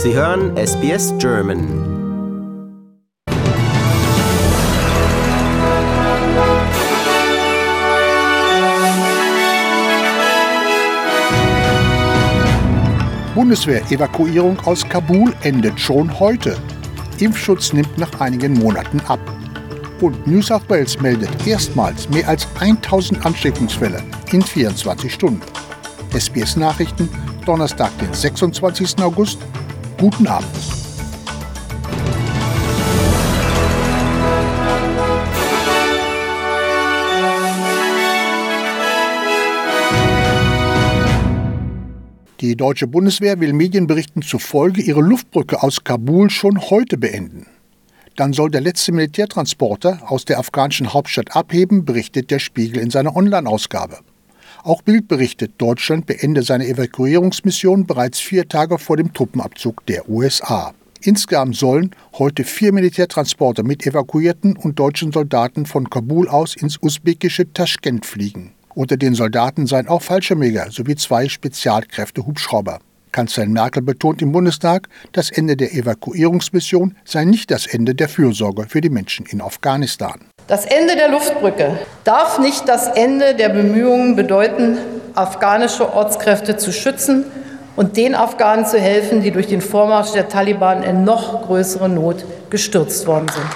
Sie hören SBS German. Bundeswehr-Evakuierung aus Kabul endet schon heute. Impfschutz nimmt nach einigen Monaten ab. Und New South Wales meldet erstmals mehr als 1000 Ansteckungsfälle in 24 Stunden. SBS Nachrichten, Donnerstag, den 26. August. Guten Abend. Die deutsche Bundeswehr will Medienberichten zufolge ihre Luftbrücke aus Kabul schon heute beenden. Dann soll der letzte Militärtransporter aus der afghanischen Hauptstadt abheben, berichtet der Spiegel in seiner Online-Ausgabe. Auch Bild berichtet, Deutschland beende seine Evakuierungsmission bereits 4 Tage vor dem Truppenabzug der USA. Insgesamt sollen heute 4 Militärtransporter mit evakuierten und deutschen Soldaten von Kabul aus ins usbekische Taschkent fliegen. Unter den Soldaten seien auch Fallschirmjäger sowie 2 Spezialkräfte-Hubschrauber. Kanzlerin Merkel betont im Bundestag, das Ende der Evakuierungsmission sei nicht das Ende der Fürsorge für die Menschen in Afghanistan. Das Ende der Luftbrücke darf nicht das Ende der Bemühungen bedeuten, afghanische Ortskräfte zu schützen und den Afghanen zu helfen, die durch den Vormarsch der Taliban in noch größere Not gestürzt worden sind.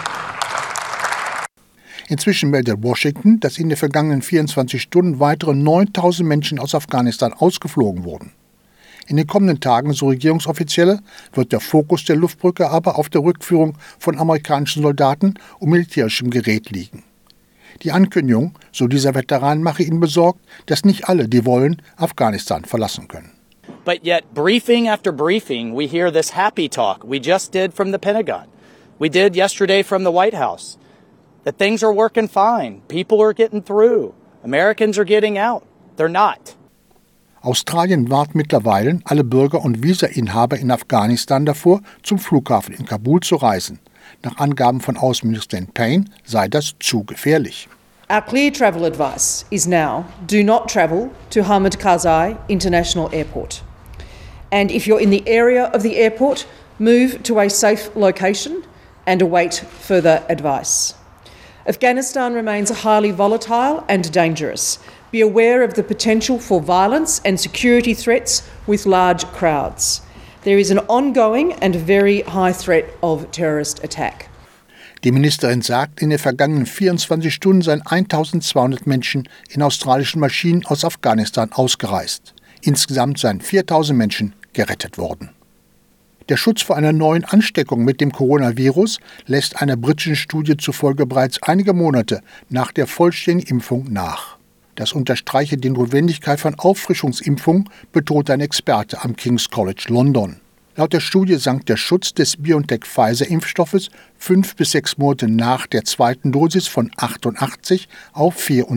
Inzwischen meldet Washington, dass in den vergangenen 24 Stunden weitere 9000 Menschen aus Afghanistan ausgeflogen wurden. In den kommenden Tagen, so Regierungsoffizielle, wird der Fokus der Luftbrücke aber auf der Rückführung von amerikanischen Soldaten und militärischem Gerät liegen. Die Ankündigung, so dieser Veteran, mache ihn besorgt, dass nicht alle, die wollen, Afghanistan verlassen können. But yet, briefing after briefing, we hear this happy talk we just did from the Pentagon. We did yesterday from the White House. That things are working fine. People are getting through. Americans are getting out. They're not. Australien warnt mittlerweile alle Bürger und Visainhaber in Afghanistan davor, zum Flughafen in Kabul zu reisen. Nach Angaben von Außenministerin Payne sei das zu gefährlich. Our clear travel advice is now, do not travel to Hamid Karzai International Airport. And if you're in the area of the airport, move to a safe location and await further advice. Afghanistan remains highly volatile and dangerous. Be aware of the potential for violence and security threats with large crowds. There is an ongoing and very high threat of terrorist attack. Die Ministerin sagt, in den vergangenen 24 Stunden seien 1200 Menschen in australischen Maschinen aus Afghanistan ausgereist. Insgesamt seien 4000 Menschen gerettet worden. Der Schutz vor einer neuen Ansteckung mit dem Coronavirus lässt einer britischen Studie zufolge bereits einige Monate nach der vollständigen Impfung nach. Das unterstreiche die Notwendigkeit von Auffrischungsimpfungen, betont ein Experte am King's College London. Laut der Studie sank der Schutz des BioNTech-Pfizer-Impfstoffes 5 bis 6 Monate nach der zweiten Dosis von 88 auf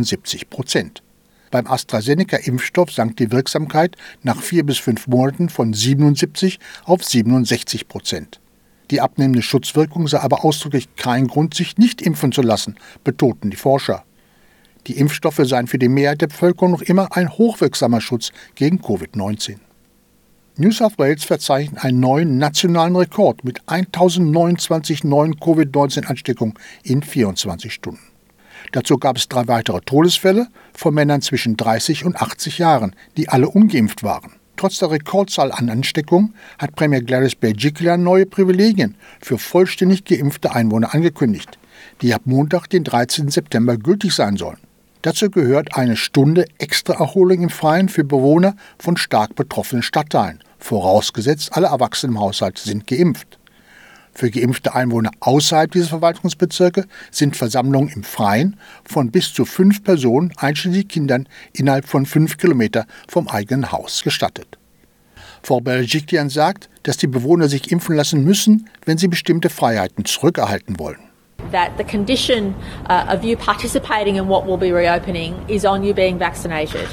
74%. Beim AstraZeneca-Impfstoff sank die Wirksamkeit nach 4 bis 5 Monaten von 77 auf 67%. Die abnehmende Schutzwirkung sei aber ausdrücklich kein Grund, sich nicht impfen zu lassen, betonten die Forscher. Die Impfstoffe seien für die Mehrheit der Bevölkerung noch immer ein hochwirksamer Schutz gegen Covid-19. New South Wales verzeichnet einen neuen nationalen Rekord mit 1029 neuen Covid-19-Ansteckungen in 24 Stunden. Dazu gab es 3 weitere Todesfälle von Männern zwischen 30 und 80 Jahren, die alle ungeimpft waren. Trotz der Rekordzahl an Ansteckungen hat Premier Gladys Berejiklian neue Privilegien für vollständig geimpfte Einwohner angekündigt, die ab Montag, den 13. September, gültig sein sollen. Dazu gehört eine Stunde extra Erholung im Freien für Bewohner von stark betroffenen Stadtteilen, vorausgesetzt alle Erwachsenen im Haushalt sind geimpft. Für geimpfte Einwohner außerhalb dieser Verwaltungsbezirke sind Versammlungen im Freien von bis zu 5 Personen, einschließlich Kindern, innerhalb von 5 Kilometer vom eigenen Haus gestattet. Frau Berejiklian sagt, dass die Bewohner sich impfen lassen müssen, wenn sie bestimmte Freiheiten zurückerhalten wollen. That the condition of you participating in what will be reopening is on you being vaccinated.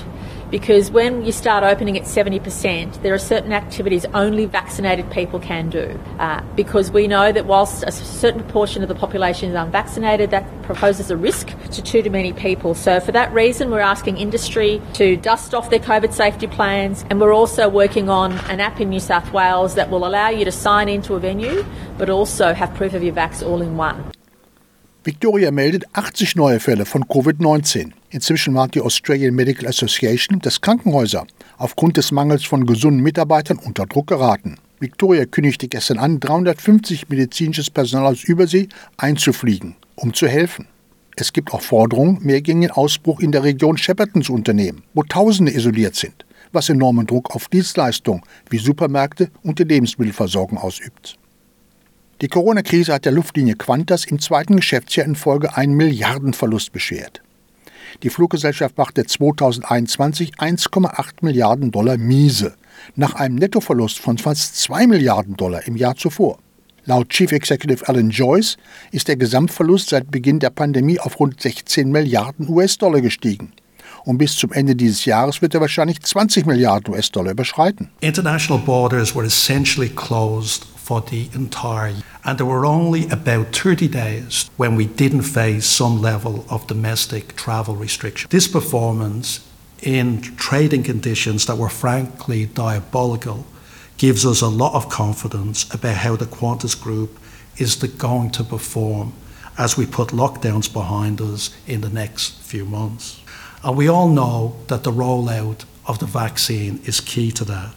because when you start opening at 70%, there are certain activities only vaccinated people can do. Because we know that whilst a certain proportion of the population is unvaccinated, that poses a risk to too many people. So for that reason, we're asking industry to dust off their COVID safety plans, and we're also working on an app in New South Wales that will allow you to sign into a venue, but also have proof of your vax all in one. Victoria meldet 80 neue Fälle von Covid-19. Inzwischen warnt die Australian Medical Association, dass Krankenhäuser aufgrund des Mangels von gesunden Mitarbeitern unter Druck geraten. Victoria kündigte gestern an, 350 medizinisches Personal aus Übersee einzufliegen, um zu helfen. Es gibt auch Forderungen, mehr gegen den Ausbruch in der Region Shepparton zu unternehmen, wo Tausende isoliert sind, was enormen Druck auf Dienstleistungen wie Supermärkte und die Lebensmittelversorgung ausübt. Die Corona-Krise hat der Luftlinie Qantas im zweiten Geschäftsjahr in Folge einen Milliardenverlust beschert. Die Fluggesellschaft machte 2021 $1,8 Milliarden miese, nach einem Nettoverlust von fast $2 Milliarden im Jahr zuvor. Laut Chief Executive Alan Joyce ist der Gesamtverlust seit Beginn der Pandemie auf rund 16 Milliarden US-Dollar gestiegen. Und bis zum Ende dieses Jahres wird er wahrscheinlich 20 Milliarden US-Dollar überschreiten. International borders were essentially closed for the entire year. And there were only about 30 days when we didn't face some level of domestic travel restriction. This performance in trading conditions that were frankly diabolical gives us a lot of confidence about how the Qantas Group is going to perform as we put lockdowns behind us in the next few months. And we all know that the rollout of the vaccine is key to that.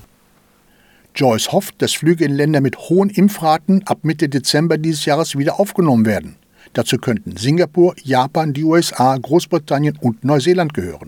Joyce hofft, dass Flüge in Länder mit hohen Impfraten ab Mitte Dezember dieses Jahres wieder aufgenommen werden. Dazu könnten Singapur, Japan, die USA, Großbritannien und Neuseeland gehören.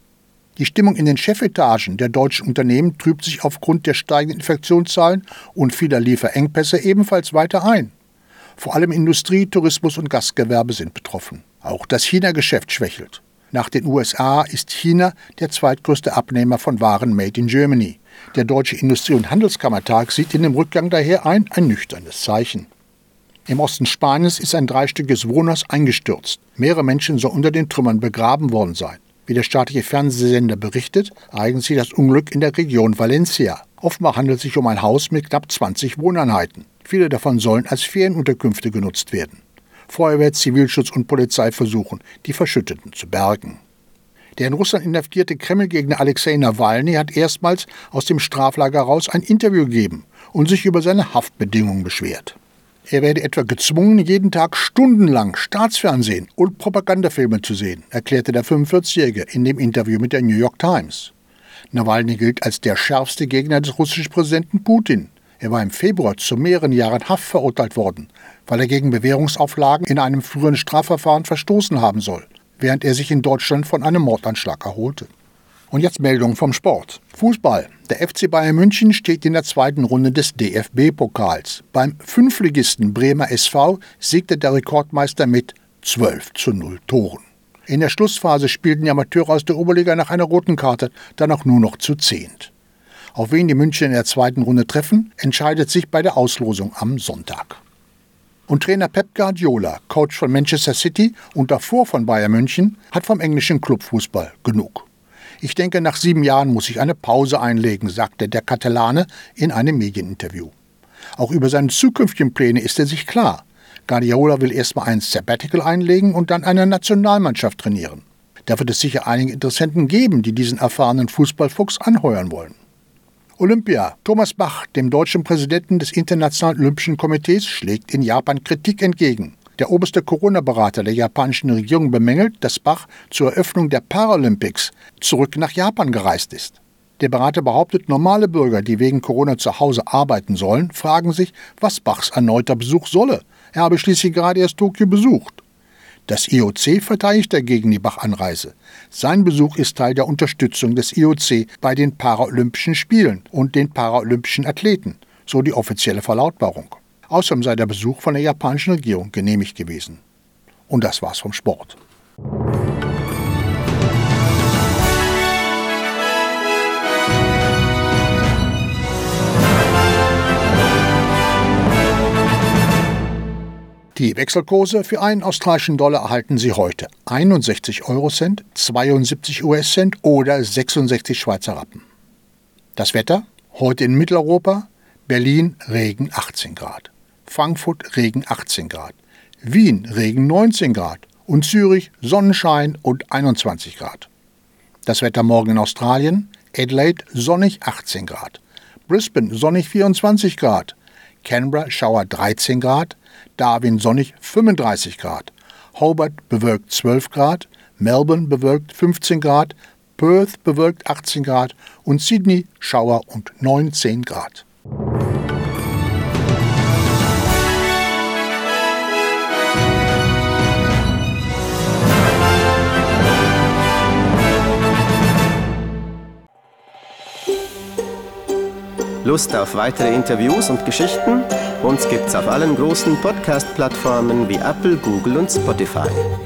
Die Stimmung in den Chefetagen der deutschen Unternehmen trübt sich aufgrund der steigenden Infektionszahlen und vieler Lieferengpässe ebenfalls weiter ein. Vor allem Industrie, Tourismus und Gastgewerbe sind betroffen. Auch das China-Geschäft schwächelt. Nach den USA ist China der zweitgrößte Abnehmer von Waren made in Germany. Der Deutsche Industrie- und Handelskammertag sieht in dem Rückgang daher ein nüchternes Zeichen. Im Osten Spaniens ist ein dreistöckiges Wohnhaus eingestürzt. Mehrere Menschen sollen unter den Trümmern begraben worden sein. Wie der staatliche Fernsehsender berichtet, ereignet sich das Unglück in der Region Valencia. Offenbar handelt es sich um ein Haus mit knapp 20 Wohneinheiten. Viele davon sollen als Ferienunterkünfte genutzt werden. Feuerwehr, Zivilschutz und Polizei versuchen, die Verschütteten zu bergen. Der in Russland inhaftierte Kreml-Gegner Alexei Nawalny hat erstmals aus dem Straflager heraus ein Interview gegeben und sich über seine Haftbedingungen beschwert. Er werde etwa gezwungen, jeden Tag stundenlang Staatsfernsehen und Propagandafilme zu sehen, erklärte der 45-Jährige in dem Interview mit der New York Times. Nawalny gilt als der schärfste Gegner des russischen Präsidenten Putin. Er war im Februar zu mehreren Jahren Haft verurteilt worden, weil er gegen Bewährungsauflagen in einem früheren Strafverfahren verstoßen haben soll, während er sich in Deutschland von einem Mordanschlag erholte. Und jetzt Meldung vom Sport. Fußball. Der FC Bayern München steht in der zweiten Runde des DFB-Pokals. Beim Fünftligisten Bremer SV siegte der Rekordmeister mit 12:0 Toren. In der Schlussphase spielten die Amateure aus der Oberliga nach einer roten Karte dann auch nur noch zu 10. Auf wen die München in der zweiten Runde treffen, entscheidet sich bei der Auslosung am Sonntag. Und Trainer Pep Guardiola, Coach von Manchester City und davor von Bayern München, hat vom englischen Clubfußball genug. Ich denke, nach 7 Jahren muss ich eine Pause einlegen, sagte der Katalane in einem Medieninterview. Auch über seine zukünftigen Pläne ist er sich klar. Guardiola will erstmal ein Sabbatical einlegen und dann eine Nationalmannschaft trainieren. Da wird es sicher einige Interessenten geben, die diesen erfahrenen Fußballfuchs anheuern wollen. Olympia. Thomas Bach, dem deutschen Präsidenten des Internationalen Olympischen Komitees, schlägt in Japan Kritik entgegen. Der oberste Corona-Berater der japanischen Regierung bemängelt, dass Bach zur Eröffnung der Paralympics zurück nach Japan gereist ist. Der Berater behauptet, normale Bürger, die wegen Corona zu Hause arbeiten sollen, fragen sich, was Bachs erneuter Besuch solle. Er habe schließlich gerade erst Tokio besucht. Das IOC verteidigt dagegen die Bach-Anreise. Sein Besuch ist Teil der Unterstützung des IOC bei den Paralympischen Spielen und den paralympischen Athleten, so die offizielle Verlautbarung. Außerdem sei der Besuch von der japanischen Regierung genehmigt gewesen. Und das war's vom Sport. Die Wechselkurse für einen australischen Dollar erhalten Sie heute 61 Eurocent, 72 US-Cent oder 66 Schweizer Rappen. Das Wetter? Heute in Mitteleuropa: Berlin Regen 18 Grad, Frankfurt Regen 18 Grad, Wien Regen 19 Grad und Zürich Sonnenschein und 21 Grad. Das Wetter morgen in Australien: Adelaide sonnig 18 Grad, Brisbane sonnig 24 Grad, Canberra Schauer 13 Grad, Darwin sonnig 35 Grad, Hobart bewölkt 12 Grad, Melbourne bewölkt 15 Grad, Perth bewölkt 18 Grad und Sydney Schauer und 19 Grad. Lust auf weitere Interviews und Geschichten? Uns gibt's auf allen großen Podcast-Plattformen wie Apple, Google und Spotify.